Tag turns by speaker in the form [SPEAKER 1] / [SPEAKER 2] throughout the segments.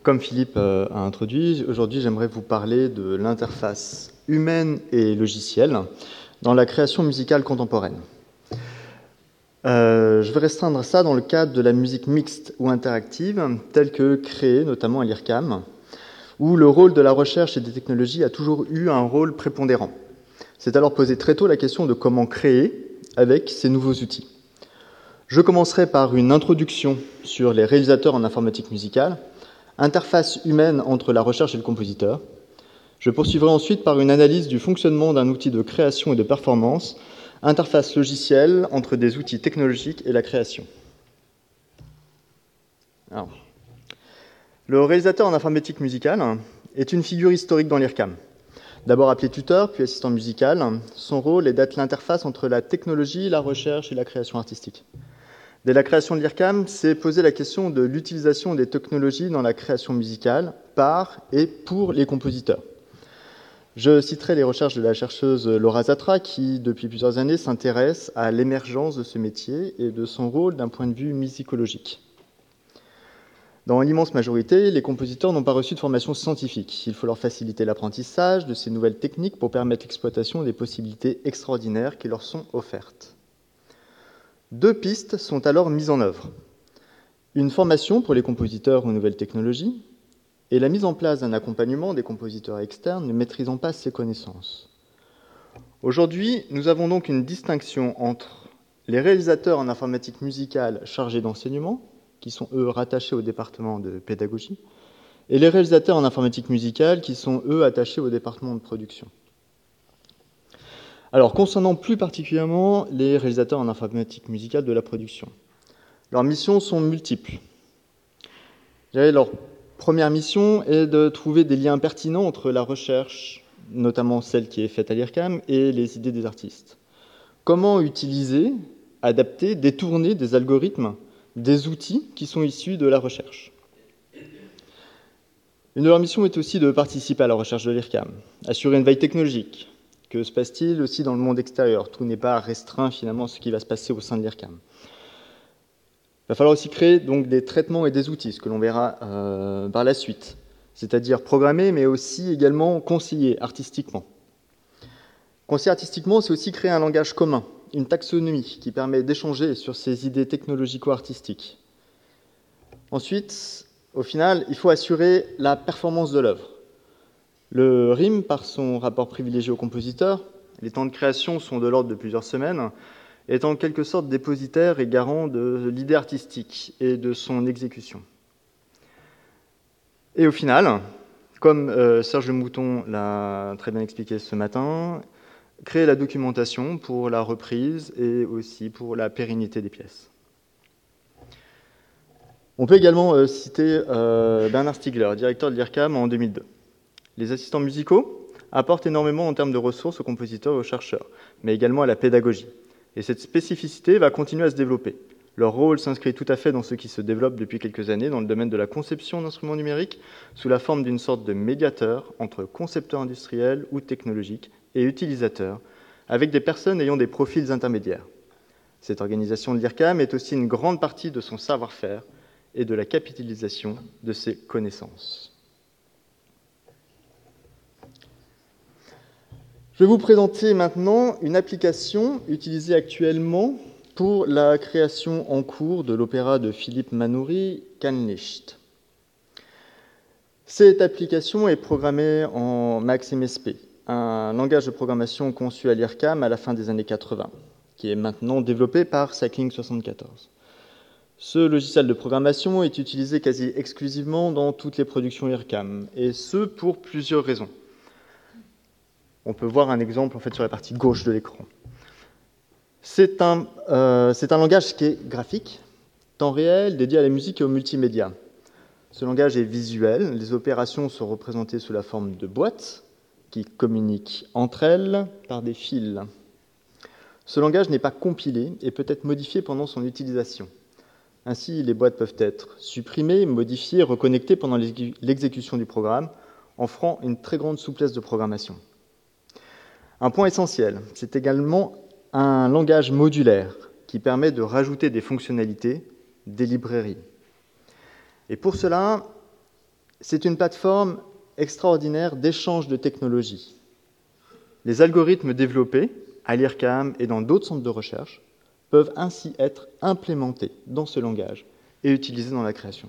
[SPEAKER 1] Comme Philippe a introduit, aujourd'hui j'aimerais vous parler de l'interface humaine et logicielle dans la création musicale contemporaine. Je vais restreindre ça dans le cadre de la musique mixte ou interactive, telle que créée notamment à l'IRCAM, où le rôle de la recherche et des technologies a toujours eu un rôle prépondérant. C'est alors posé très tôt la question de comment créer avec ces nouveaux outils. Je commencerai par une introduction sur les réalisateurs en informatique musicale, interface humaine entre la recherche et le compositeur. Je poursuivrai ensuite par une analyse du fonctionnement d'un outil de création et de performance, interface logicielle entre des outils technologiques et la création. Alors, le réalisateur en informatique musicale est une figure historique dans l'IRCAM. D'abord appelé tuteur, puis assistant musical, son rôle est d'être l'interface entre la technologie, la recherche et la création artistique. Dès la création de l'IRCAM, s'est posée la question de l'utilisation des technologies dans la création musicale par et pour les compositeurs. Je citerai les recherches de la chercheuse Laura Zatra qui, depuis plusieurs années, s'intéresse à l'émergence de ce métier et de son rôle d'un point de vue musicologique. Dans l'immense majorité, les compositeurs n'ont pas reçu de formation scientifique. Il faut leur faciliter l'apprentissage de ces nouvelles techniques pour permettre l'exploitation des possibilités extraordinaires qui leur sont offertes. Deux pistes sont alors mises en œuvre. Une formation pour les compositeurs aux nouvelles technologies et la mise en place d'un accompagnement des compositeurs externes ne maîtrisant pas ces connaissances. Aujourd'hui, nous avons donc une distinction entre les réalisateurs en informatique musicale chargés d'enseignement, qui sont, eux, rattachés au département de pédagogie, et les réalisateurs en informatique musicale, qui sont, eux, attachés au département de production. Alors, concernant plus particulièrement les réalisateurs en informatique musicale de la production, leurs missions sont multiples. Leur première mission est de trouver des liens pertinents entre la recherche, notamment celle qui est faite à l'IRCAM, et les idées des artistes. Comment utiliser, adapter, détourner des algorithmes, des outils qui sont issus de la recherche. Une de leurs missions est aussi de participer à la recherche de l'IRCAM, assurer une veille technologique. Que se passe-t-il aussi dans le monde extérieur? Tout n'est pas restreint finalement à ce qui va se passer au sein de l'IRCAM. Il va falloir aussi créer donc des traitements et des outils, ce que l'on verra par la suite, c'est-à-dire programmer, mais aussi également conseiller artistiquement. Conseiller artistiquement, c'est aussi créer un langage commun, une taxonomie qui permet d'échanger sur ces idées technologico-artistiques. Ensuite, au final, il faut assurer la performance de l'œuvre. Le RIM, par son rapport privilégié au compositeur, les temps de création sont de l'ordre de plusieurs semaines, est en quelque sorte dépositaire et garant de l'idée artistique et de son exécution. Et au final, comme Serge Mouton l'a très bien expliqué ce matin, créer la documentation pour la reprise et aussi pour la pérennité des pièces. On peut également citer Bernard Stiegler, directeur de l'IRCAM en 2002. Les assistants musicaux apportent énormément en termes de ressources aux compositeurs et aux chercheurs, mais également à la pédagogie. Et cette spécificité va continuer à se développer. Leur rôle s'inscrit tout à fait dans ce qui se développe depuis quelques années dans le domaine de la conception d'instruments numériques, sous la forme d'une sorte de médiateur entre concepteurs industriels ou technologiques et utilisateurs, avec des personnes ayant des profils intermédiaires. Cette organisation de l'IRCAM est aussi une grande partie de son savoir-faire et de la capitalisation de ses connaissances. Je vais vous présenter maintenant une application utilisée actuellement pour la création en cours de l'opéra de Philippe Manoury, Kannlicht. Cette application est programmée en MaxMSP, un langage de programmation conçu à l'IRCAM à la fin des années 80, qui est maintenant développé par Cycling74. Ce logiciel de programmation est utilisé quasi exclusivement dans toutes les productions IRCAM, et ce pour plusieurs raisons. On peut voir un exemple en fait, sur la partie gauche de l'écran. C'est un langage qui est graphique, temps réel, dédié à la musique et au multimédia. Ce langage est visuel, les opérations sont représentées sous la forme de boîtes qui communiquent entre elles par des fils. Ce langage n'est pas compilé et peut être modifié pendant son utilisation. Ainsi, les boîtes peuvent être supprimées, modifiées, reconnectées pendant l'exécution du programme, offrant une très grande souplesse de programmation. Un point essentiel, c'est également un langage modulaire qui permet de rajouter des fonctionnalités, des librairies. Et pour cela, c'est une plateforme extraordinaire d'échange de technologies. Les algorithmes développés à l'IRCAM et dans d'autres centres de recherche peuvent ainsi être implémentés dans ce langage et utilisés dans la création.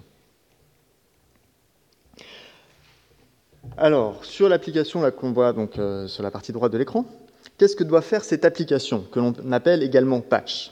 [SPEAKER 1] Alors, sur l'application qu'on voit donc, sur la partie droite de l'écran, qu'est-ce que doit faire cette application, que l'on appelle également patch?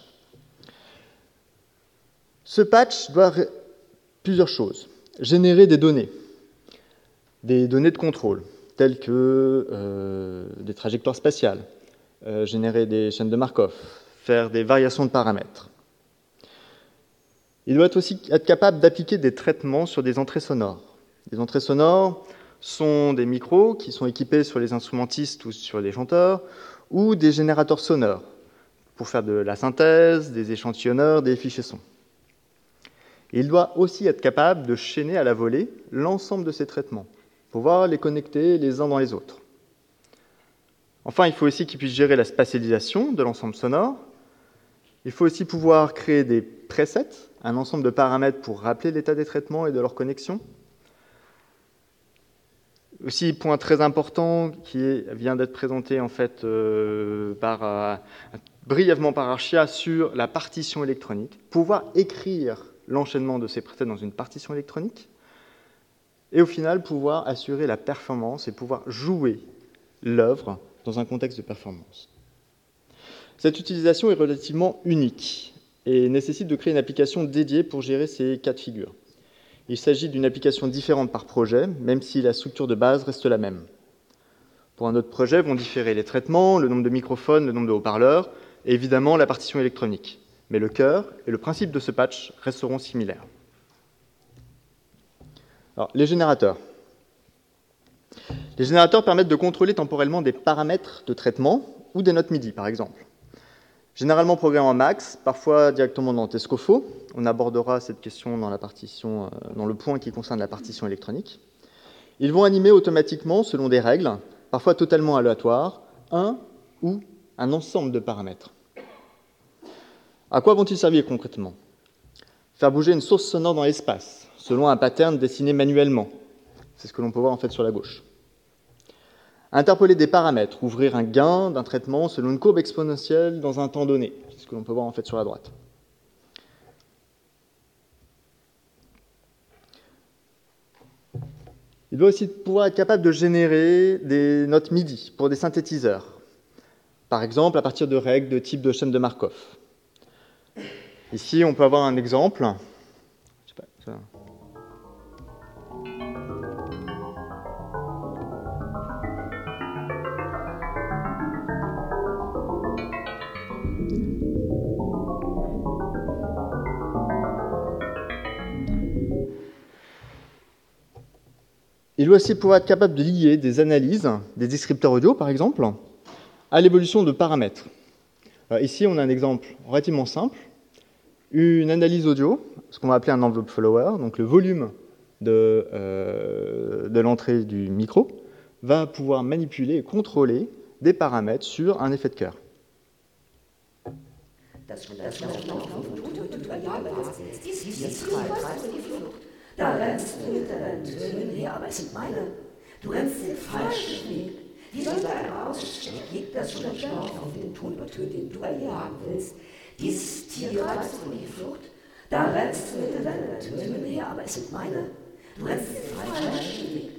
[SPEAKER 1] Ce patch doit plusieurs choses. Générer des données de contrôle, telles que des trajectoires spatiales, générer des chaînes de Markov, faire des variations de paramètres. Il doit aussi être capable d'appliquer des traitements sur des entrées sonores. Les entrées sonores sont des micros qui sont équipés sur les instrumentistes ou sur les chanteurs, ou des générateurs sonores pour faire de la synthèse, des échantillonneurs, des fichiers sons. Il doit aussi être capable de chaîner à la volée l'ensemble de ces traitements, pouvoir les connecter les uns dans les autres. Enfin, il faut aussi qu'il puisse gérer la spatialisation de l'ensemble sonore. Il faut aussi pouvoir créer des presets, un ensemble de paramètres pour rappeler l'état des traitements et de leur connexion. Aussi, point très important qui vient d'être présenté en fait brièvement par Archia sur la partition électronique, pouvoir écrire l'enchaînement de ces presets dans une partition électronique et au final pouvoir assurer la performance et pouvoir jouer l'œuvre dans un contexte de performance. Cette utilisation est relativement unique et nécessite de créer une application dédiée pour gérer ces cas de figure. Il s'agit d'une application différente par projet, même si la structure de base reste la même. Pour un autre projet, vont différer les traitements, le nombre de microphones, le nombre de haut-parleurs, et évidemment la partition électronique. Mais le cœur et le principe de ce patch resteront similaires. Alors, les générateurs. Les générateurs permettent de contrôler temporellement des paramètres de traitement ou des notes MIDI, par exemple. Généralement programmés en max, parfois directement dans Tescofo. On abordera cette question dans le point qui concerne la partition électronique. Ils vont animer automatiquement, selon des règles, parfois totalement aléatoires, un ou un ensemble de paramètres. À quoi vont-ils servir concrètement? Faire bouger une source sonore dans l'espace, selon un pattern dessiné manuellement. C'est ce que l'on peut voir en fait sur la gauche. Interpoler des paramètres, ouvrir un gain d'un traitement selon une courbe exponentielle dans un temps donné. C'est ce que l'on peut voir en fait sur la droite. Il doit aussi pouvoir être capable de générer des notes MIDI pour des synthétiseurs. Par exemple, à partir de règles de type de chaîne de Markov. Ici, on peut avoir un exemple. Je sais pas, ça. Il doit aussi pouvoir être capable de lier des analyses, des descripteurs audio par exemple, à l'évolution de paramètres. Alors ici, on a un exemple relativement simple. Une analyse audio, ce qu'on va appeler un envelope follower, donc le volume de l'entrée du micro, va pouvoir manipuler et contrôler des paramètres sur un effet de chœur.
[SPEAKER 2] Da rennst du hinter deinen Tönen her, aber es sind meine. Du rennst den falschen Weg. Wie soll da ein Ausstieg? Gibt das schon ein Schlauch auf den Ton übertönt, den du erjagen willst? Dieses Tier treibst du in die Flucht. Da rennst du hinter deinen Tönen her, aber es sind meine. Du rennst den falschen Weg.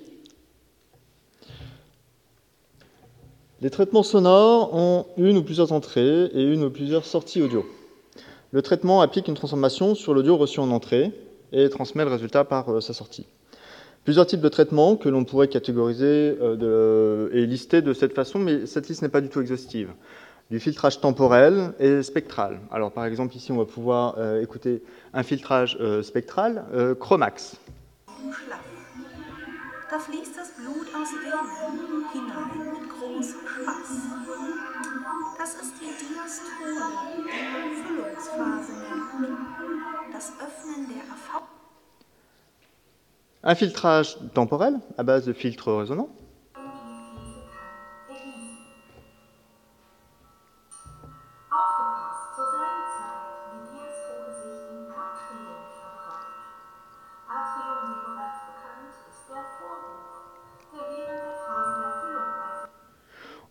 [SPEAKER 1] Les traitements sonores ont une ou plusieurs entrées et une ou plusieurs sorties audio. Le traitement applique une transformation sur l'audio reçu en entrée et transmet le résultat par sa sortie. Plusieurs types de traitements que l'on pourrait catégoriser et lister de cette façon, mais cette liste n'est pas du tout exhaustive. Du filtrage temporel et spectral. Alors par exemple ici on va pouvoir écouter un filtrage spectral, Chromax.
[SPEAKER 3] Da fließt das Blut aus Venen hinein mit großem Spaß. Das ist die Diastole, die man Füllungsphase nennt. Das Öffnen der AV.
[SPEAKER 1] Un filtrage temporel à base de filtres résonants.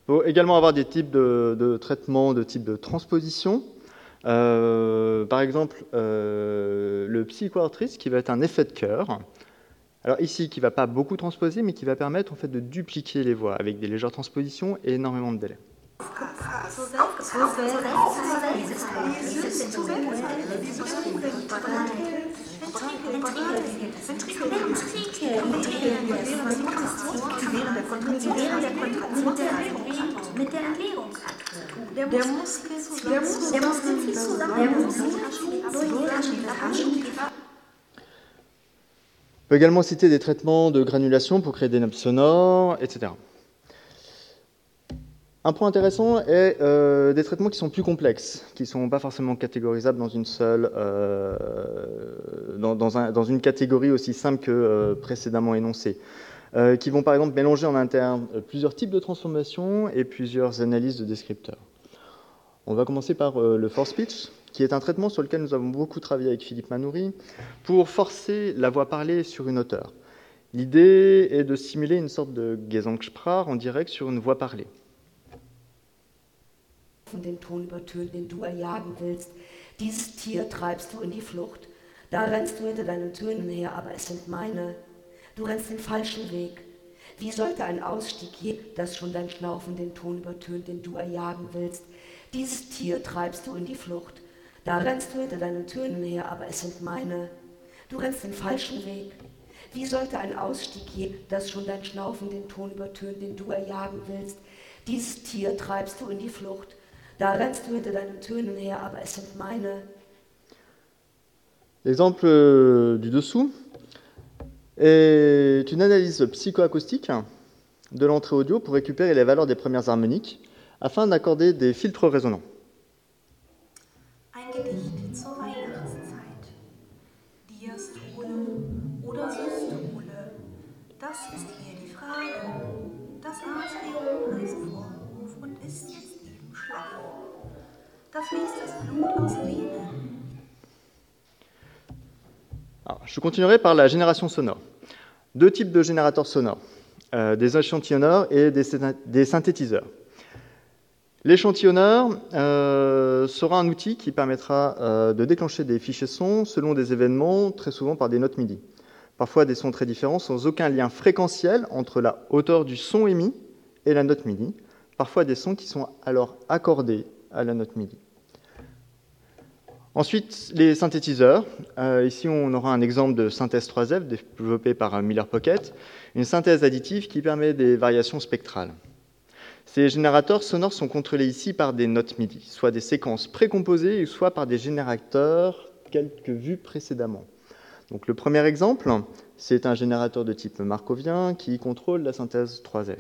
[SPEAKER 1] Il faut également avoir des types de traitements de type de transposition. Par exemple, le psychoarthrite qui va être un effet de cœur. Alors ici, qui ne va pas beaucoup transposer, mais qui va permettre en fait de dupliquer les voix avec des légères transpositions et énormément de délai. On peut également citer des traitements de granulation pour créer des nappes sonores, etc. Un point intéressant est des traitements qui sont plus complexes, qui ne sont pas forcément catégorisables dans une seule, dans une catégorie aussi simple que précédemment énoncée, qui vont par exemple mélanger en interne plusieurs types de transformations et plusieurs analyses de descripteurs. On va commencer par le force pitch, qui est un traitement sur lequel nous avons beaucoup travaillé avec Philippe Manoury pour forcer la voix parlée sur une hauteur. L'idée est de simuler une sorte de Gesangssprache en direct sur une voix parlée.
[SPEAKER 2] Den Ton übertönt, den du erjagen willst. Dieses Tier treibst du in die Flucht. Da rennst du hinter deinen Tönen her, aber es sind meine. Du rennst den falschen Weg. Wie sollte ein Ausstieg je, das schon dein Schnaufen den Ton übertönt, den du erjagen willst? Dieses Tier treibst du in die Flucht. Da rennst du hinter deinen Tönen her, aber es sind meine. Du rennst den falschen Weg. Wie sollte ein Ausstieg je, das schon dein Schnaufen den Ton übertönt, den du erjagen willst? Dieses Tier treibst du in die Flucht. Da rennst du hinter deinen Tönen her, aber es sind meine.
[SPEAKER 1] L'exemple du dessous est une analyse psychoacoustique de l'entrée audio pour récupérer les valeurs des premières harmoniques afin d'accorder des filtres résonants.
[SPEAKER 3] Ein Gedicht zur Weihnachtszeit. Diastole oder Systole, das ist hier die Frage. Das Atrium heißt Vorhof und ist jetzt eben schlaff. Da fließt das Blut aus Venen.
[SPEAKER 1] Alors, je continuerai par la génération sonore. Deux types de générateurs sonores, des échantillonneurs et des synthétiseurs. L'échantillonneur sera un outil qui permettra de déclencher des fichiers sons selon des événements, très souvent par des notes MIDI. Parfois des sons très différents sans aucun lien fréquentiel entre la hauteur du son émis et la note MIDI. Parfois des sons qui sont alors accordés à la note MIDI. Ensuite, les synthétiseurs. Ici, on aura un exemple de synthèse 3F développé par Miller Pocket, une synthèse additive qui permet des variations spectrales. Ces générateurs sonores sont contrôlés ici par des notes MIDI, soit des séquences précomposées, ou soit par des générateurs tels que vus précédemment. Donc, le premier exemple, c'est un générateur de type markovien qui contrôle la synthèse 3F.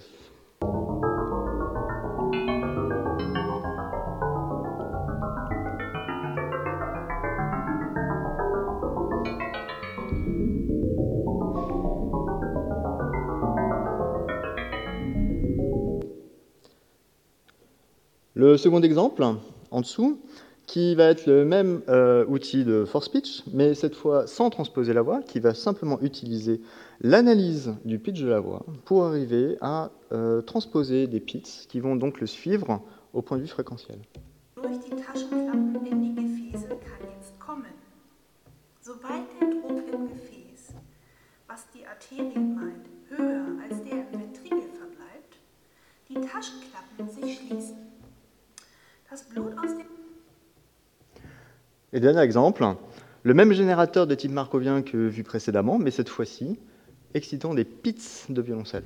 [SPEAKER 1] Le second exemple, en dessous, qui va être le même outil de force pitch, mais cette fois sans transposer la voix, qui va simplement utiliser l'analyse du pitch de la voix pour arriver à transposer des pitches qui vont donc le suivre au point de vue fréquentiel.
[SPEAKER 3] Durch die Taschenklappen in die Gefäße kann jetzt kommen. Sobald der Druck im Gefäß, was die Arterien meint, höher als der im Ventrikel verbleibt, die Taschenklappen sich schließen. Das Blut aus dem...
[SPEAKER 1] Et dernier exemple, le même générateur de type markovien que vu précédemment, mais cette fois-ci, excitant des pits de violoncelle.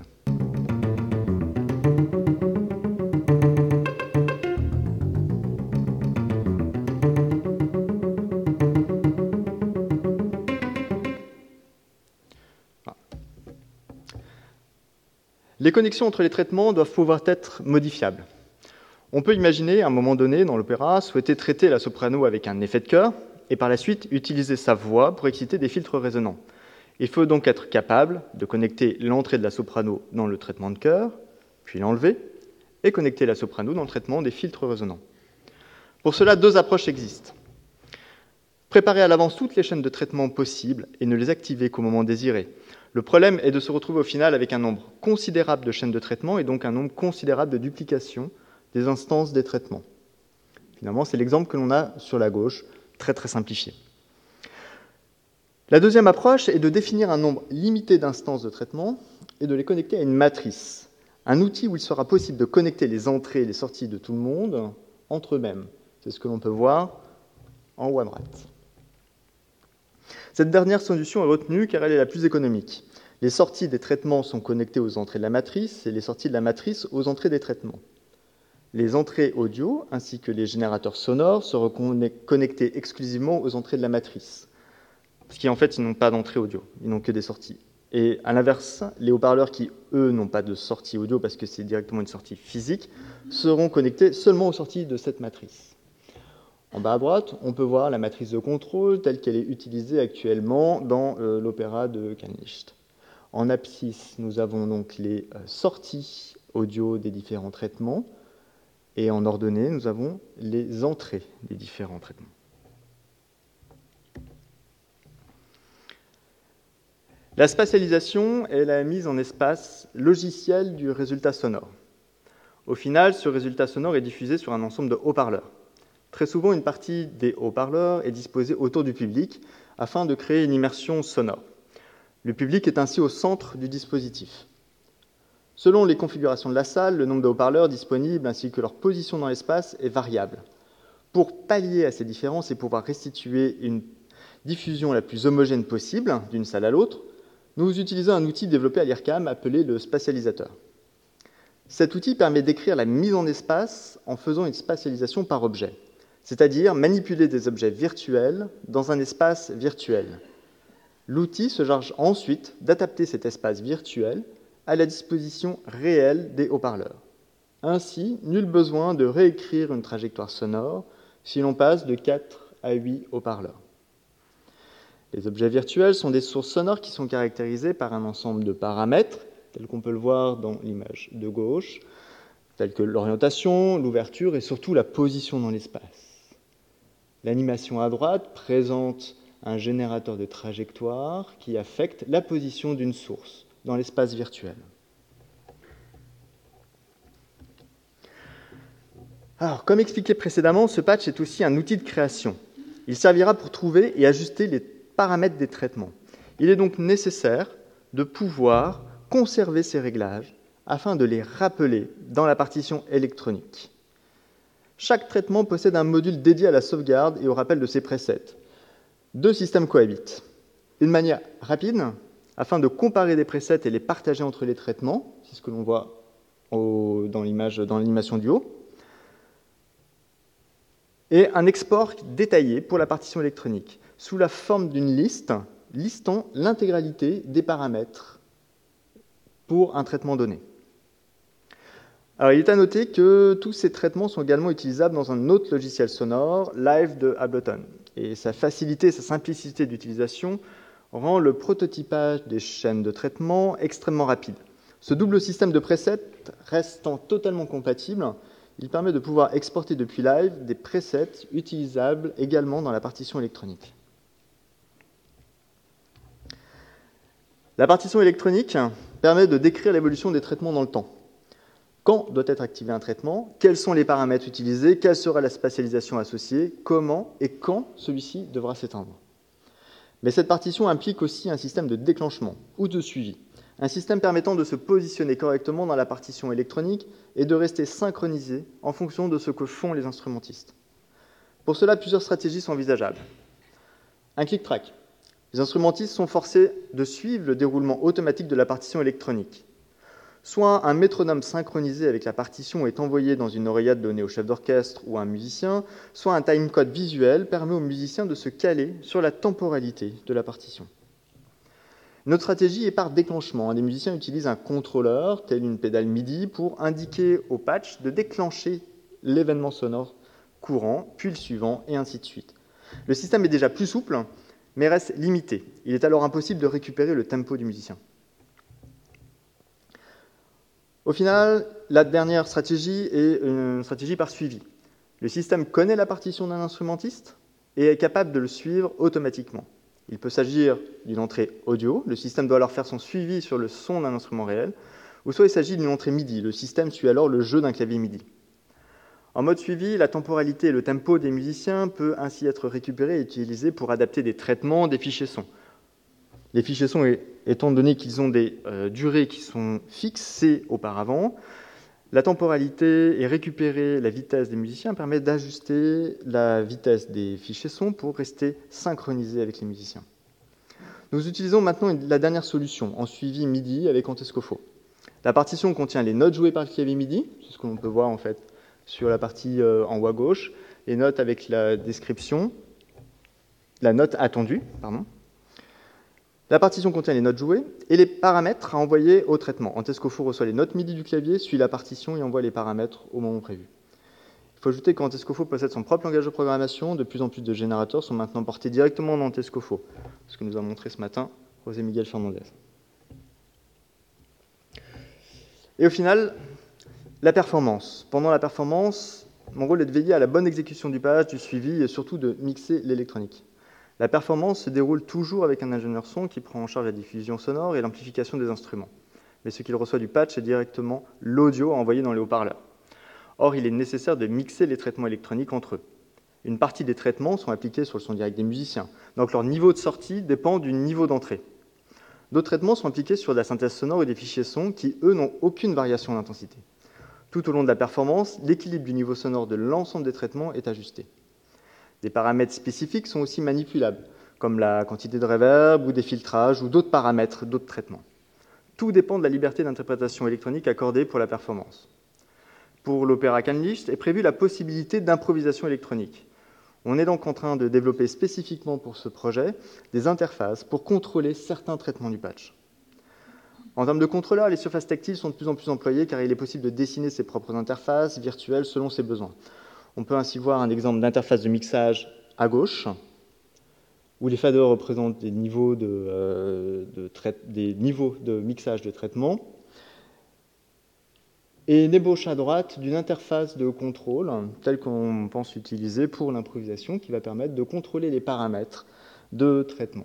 [SPEAKER 1] Les connexions entre les traitements doivent pouvoir être modifiables. On peut imaginer, à un moment donné, dans l'opéra, souhaiter traiter la soprano avec un effet de chœur et par la suite utiliser sa voix pour exciter des filtres résonants. Il faut donc être capable de connecter l'entrée de la soprano dans le traitement de chœur, puis l'enlever, et connecter la soprano dans le traitement des filtres résonants. Pour cela, deux approches existent. Préparer à l'avance toutes les chaînes de traitement possibles et ne les activer qu'au moment désiré. Le problème est de se retrouver au final avec un nombre considérable de chaînes de traitement et donc un nombre considérable de duplications des instances des traitements. Finalement, c'est l'exemple que l'on a sur la gauche, très très simplifié. La deuxième approche est de définir un nombre limité d'instances de traitement et de les connecter à une matrice, un outil où il sera possible de connecter les entrées et les sorties de tout le monde entre eux-mêmes. C'est ce que l'on peut voir en haut à droite. Cette dernière solution est retenue car elle est la plus économique. Les sorties des traitements sont connectées aux entrées de la matrice et les sorties de la matrice aux entrées des traitements. Les entrées audio ainsi que les générateurs sonores seront connectés exclusivement aux entrées de la matrice, parce qu'en fait, ils n'ont pas d'entrée audio, ils n'ont que des sorties. Et à l'inverse, les haut-parleurs qui, eux, n'ont pas de sortie audio parce que c'est directement une sortie physique, seront connectés seulement aux sorties de cette matrice. En bas à droite, on peut voir la matrice de contrôle telle qu'elle est utilisée actuellement dans l'opéra de Kanicht. En abscisse, nous avons donc les sorties audio des différents traitements, et en ordonnée, nous avons les entrées des différents traitements. La spatialisation est la mise en espace logiciel du résultat sonore. Au final, ce résultat sonore est diffusé sur un ensemble de haut-parleurs. Très souvent, une partie des haut-parleurs est disposée autour du public afin de créer une immersion sonore. Le public est ainsi au centre du dispositif. Selon les configurations de la salle, le nombre de haut-parleurs disponibles ainsi que leur position dans l'espace est variable. Pour pallier à ces différences et pouvoir restituer une diffusion la plus homogène possible d'une salle à l'autre, nous utilisons un outil développé à l'IRCAM appelé le spatialisateur. Cet outil permet d'écrire la mise en espace en faisant une spatialisation par objet, c'est-à-dire manipuler des objets virtuels dans un espace virtuel. L'outil se charge ensuite d'adapter cet espace virtuel à la disposition réelle des haut-parleurs. Ainsi, nul besoin de réécrire une trajectoire sonore si l'on passe de 4 à 8 haut-parleurs. Les objets virtuels sont des sources sonores qui sont caractérisées par un ensemble de paramètres, tels qu'on peut le voir dans l'image de gauche, tels que l'orientation, l'ouverture et surtout la position dans l'espace. L'animation à droite présente un générateur de trajectoire qui affecte la position d'une source dans l'espace virtuel. Alors, comme expliqué précédemment, ce patch est aussi un outil de création. Il servira pour trouver et ajuster les paramètres des traitements. Il est donc nécessaire de pouvoir conserver ces réglages afin de les rappeler dans la partition électronique. Chaque traitement possède un module dédié à la sauvegarde et au rappel de ses presets. Deux systèmes cohabitent. Une manière rapide, afin de comparer des presets et les partager entre les traitements, c'est ce que l'on voit dans l'animation du haut, et un export détaillé pour la partition électronique, sous la forme d'une liste listant l'intégralité des paramètres pour un traitement donné. Alors, il est à noter que tous ces traitements sont également utilisables dans un autre logiciel sonore, Live de Ableton, et sa facilité et sa simplicité d'utilisation rend le prototypage des chaînes de traitement extrêmement rapide. Ce double système de presets restant totalement compatible, il permet de pouvoir exporter depuis Live des presets utilisables également dans la partition électronique. La partition électronique permet de décrire l'évolution des traitements dans le temps. Quand doit être activé un traitement, quels sont les paramètres utilisés, quelle sera la spatialisation associée, comment et quand celui-ci devra s'éteindre. Mais cette partition implique aussi un système de déclenchement ou de suivi, un système permettant de se positionner correctement dans la partition électronique et de rester synchronisé en fonction de ce que font les instrumentistes. Pour cela, plusieurs stratégies sont envisageables. Un click-track. Les instrumentistes sont forcés de suivre le déroulement automatique de la partition électronique. Soit un métronome synchronisé avec la partition est envoyé dans une oreillette donnée au chef d'orchestre ou à un musicien, soit un timecode visuel permet au musicien de se caler sur la temporalité de la partition. Notre stratégie est par déclenchement. Les musiciens utilisent un contrôleur, tel une pédale MIDI, pour indiquer au patch de déclencher l'événement sonore courant, puis le suivant, et ainsi de suite. Le système est déjà plus souple, mais reste limité. Il est alors impossible de récupérer le tempo du musicien. Au final, la dernière stratégie est une stratégie par suivi. Le système connaît la partition d'un instrumentiste et est capable de le suivre automatiquement. Il peut s'agir d'une entrée audio, le système doit alors faire son suivi sur le son d'un instrument réel, ou soit il s'agit d'une entrée MIDI, le système suit alors le jeu d'un clavier MIDI. En mode suivi, la temporalité et le tempo des musiciens peut ainsi être récupéré et utilisé pour adapter des traitements des fichiers son. Les fichiers son, étant donné qu'ils ont des durées qui sont fixées auparavant, la temporalité et récupérer la vitesse des musiciens permet d'ajuster la vitesse des fichiers son pour rester synchronisé avec les musiciens. Nous utilisons maintenant la dernière solution, en suivi MIDI avec Antescofo. La partition contient les notes jouées par le clavier MIDI, c'est ce que l'on peut voir en fait sur la partie en haut à gauche, les notes avec la description, la note attendue, pardon. La partition contient les notes jouées et les paramètres à envoyer au traitement. Antescofo reçoit les notes MIDI du clavier, suit la partition et envoie les paramètres au moment prévu. Il faut ajouter qu'Antescofo possède son propre langage de programmation. De plus en plus de générateurs sont maintenant portés directement dans Antescofo, ce que nous a montré ce matin José Miguel Fernandez. Et au final, la performance. Pendant la performance, mon rôle est de veiller à la bonne exécution du patch, du suivi et surtout de mixer l'électronique. La performance se déroule toujours avec un ingénieur son qui prend en charge la diffusion sonore et l'amplification des instruments. Mais ce qu'il reçoit du patch est directement l'audio envoyé dans les haut-parleurs. Or, il est nécessaire de mixer les traitements électroniques entre eux. Une partie des traitements sont appliqués sur le son direct des musiciens, donc leur niveau de sortie dépend du niveau d'entrée. D'autres traitements sont appliqués sur la synthèse sonore ou des fichiers son qui, eux, n'ont aucune variation d'intensité. Tout au long de la performance, l'équilibre du niveau sonore de l'ensemble des traitements est ajusté. Des paramètres spécifiques sont aussi manipulables, comme la quantité de reverb ou des filtrages ou d'autres paramètres, d'autres traitements. Tout dépend de la liberté d'interprétation électronique accordée pour la performance. Pour l'Opéra Canlicht est prévue la possibilité d'improvisation électronique. On est donc en train de développer spécifiquement pour ce projet des interfaces pour contrôler certains traitements du patch. En termes de contrôleurs, les surfaces tactiles sont de plus en plus employées car il est possible de dessiner ses propres interfaces virtuelles selon ses besoins. On peut ainsi voir un exemple d'interface de mixage à gauche, où les faders représentent des niveaux de mixage de traitement, et une ébauche à droite d'une interface de contrôle, telle qu'on pense utiliser pour l'improvisation, qui va permettre de contrôler les paramètres de traitement.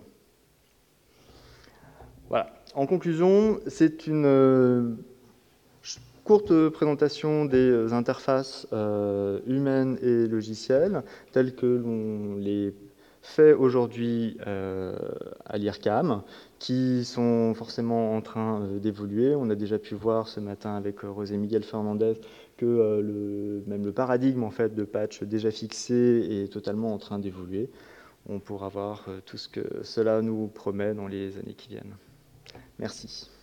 [SPEAKER 1] Voilà. En conclusion, c'est une courte présentation des interfaces humaines et logicielles, telles que l'on les fait aujourd'hui à l'IRCAM, qui sont forcément en train d'évoluer. On a déjà pu voir ce matin avec José Miguel Fernandez que même le paradigme en fait, de patch déjà fixé est totalement en train d'évoluer. On pourra voir tout ce que cela nous promet dans les années qui viennent. Merci.